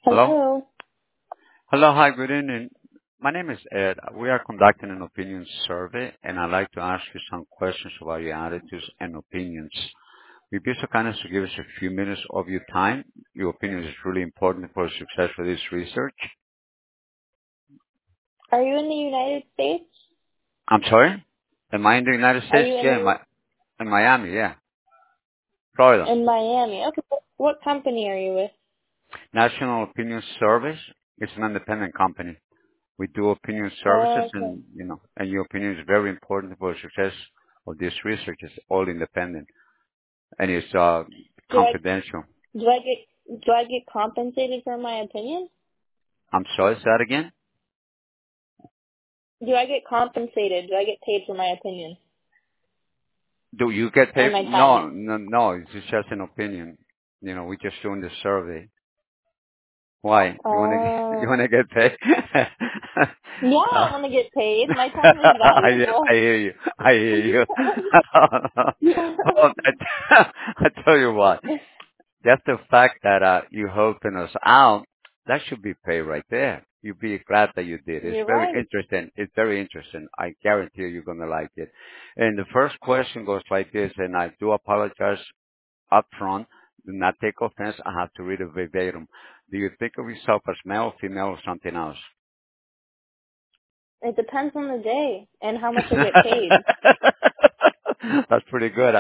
Hello? Hello. Hello. Hi, good evening. My name is Ed. We are conducting an opinion survey, and I'd like to ask you some questions about your attitudes and opinions. Will you be so kind as to give us a few minutes of your time? Your opinion is really important for the success of this research. Are you in the United States? I'm sorry? Am I in the United Are States? you in Yeah, in Miami, yeah. Florida. Miami? Okay. What company are you with? National Opinion Service is an independent company. We do opinion services Oh, okay. and your opinion is very important for the success of this research. It's all independent. And it's Do I confidential. do I get compensated for my opinion? I'm sorry, say that again? Do I get compensated? Do I get paid for my opinion Do you get and paid? my time? No, it's just an opinion. We're just doing the survey. Why? You wanna you Oh. wanna get paid? Yeah, uh, I want to get paid. My time is I valuable. hear you. I hear you. Well, I tell you what. Just the fact that you helping us out, that should be paid right there. You'd be glad that you did. It's You're very right. interesting. It's very interesting. I guarantee you're gonna like it. And the first question goes like this, and I do apologize up front. Do not take offense. I have to read it verbatim. Do you think of yourself as male, female, or something else? It depends on the day and how much I get paid. That's pretty good.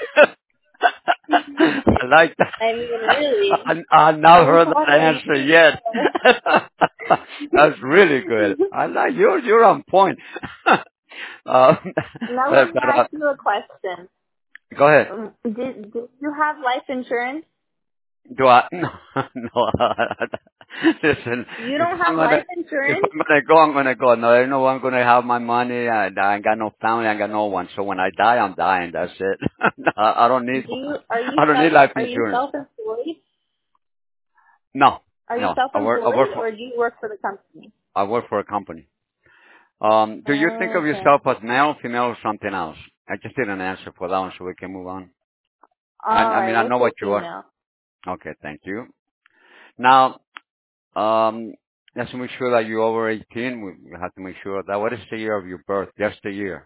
I like that. I mean, really. I've not Which heard one that are you? answer yet. That's really good. I like you're on point. uh, Now let but, me but ask you a question. go ahead. Did you have life insurance? Do I? No, no. Listen, You don't have life if insurance? I'm gonna go, I'm gonna go. No, I know I'm gonna have my money. I ain't got no family. I ain't got no one. So when I die, I'm dying. That's it. No, I don't need. I don't need life Are you insurance. self-employed? No, Are you no. self-employed or do you work for the company? I work for a company. Do you think Oh, of okay. yourself as male, female, or something else? I just didn't answer for that one, so we can move on. All I right, mean, I we'll know say what you are. female. Okay, thank you. Now, let's make sure that you're over 18. We have to make sure that. What is the year of your birth? Just the year.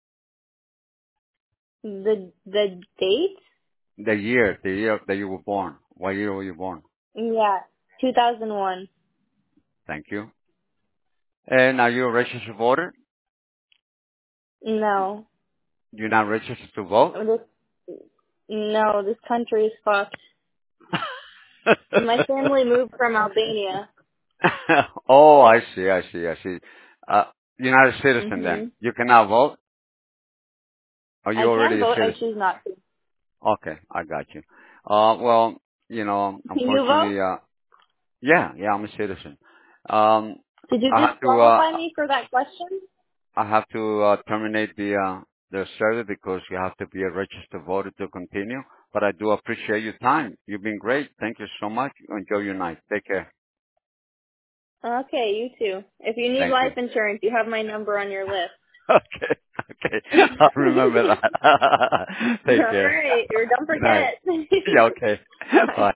The date? The year that you were born. What year were you born? Yeah, 2001. Thank you. And are you a registered voter? No. You're not registered to vote? This no, this country is fucked. My family moved from Albania. Oh, I see. Uh, you're not a citizen then. Mhm. You cannot vote? Or you I can already a vote, I citizen? choose not to. Okay, I got you. Well, Can you vote? unfortunately, yeah, I'm a citizen. Um, Did you I have to, disqualify me for that question? terminate the survey because you have to be a registered voter to continue. But I do appreciate your time. You've been great. Thank you so much. Enjoy your night. Take care. Okay, you too. If you need Thank you. life insurance, you have my number on your list. Okay. I'll remember that. All Take care. right, or don't Good night. forget. Yeah, okay. Bye. Bye.